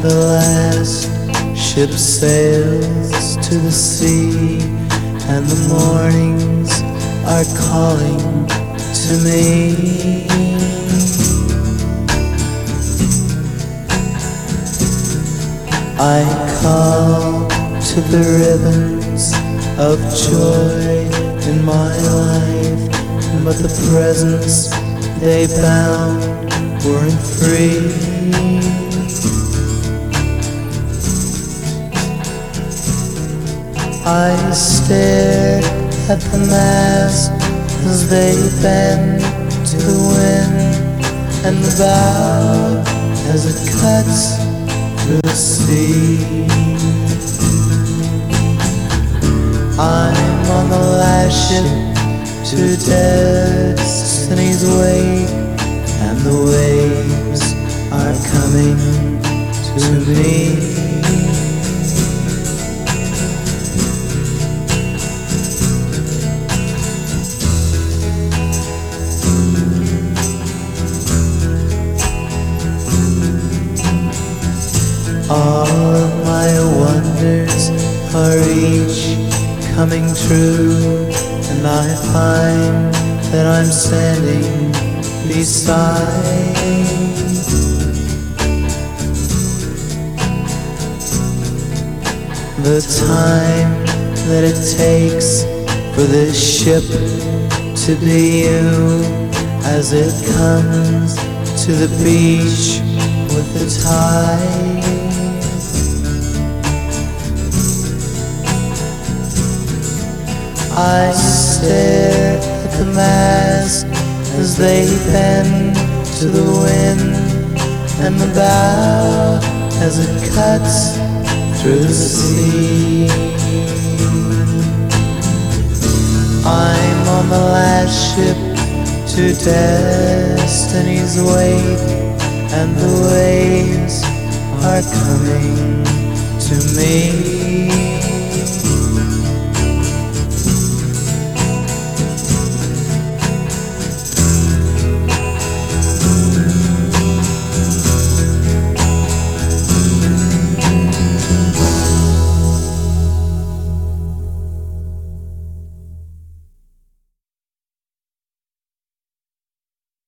the last ship sails to the sea, and the mornings are calling to me. I call to the ribbons of joy in my life, but the presents they bound weren't free. I stare at the mast as they bend to the wind, and the bow as it cuts through the sea. I'm on the last ship to destiny's wake, and the waves are coming to me. All of my wonders are each coming true, and I find that I'm standing beside the time that it takes for this ship to be you, as it comes to the beach with the tide. I stare at the mast as they bend to the wind, and the bow as it cuts through the sea. I'm on the last ship to destiny's wake, and the waves are coming to me.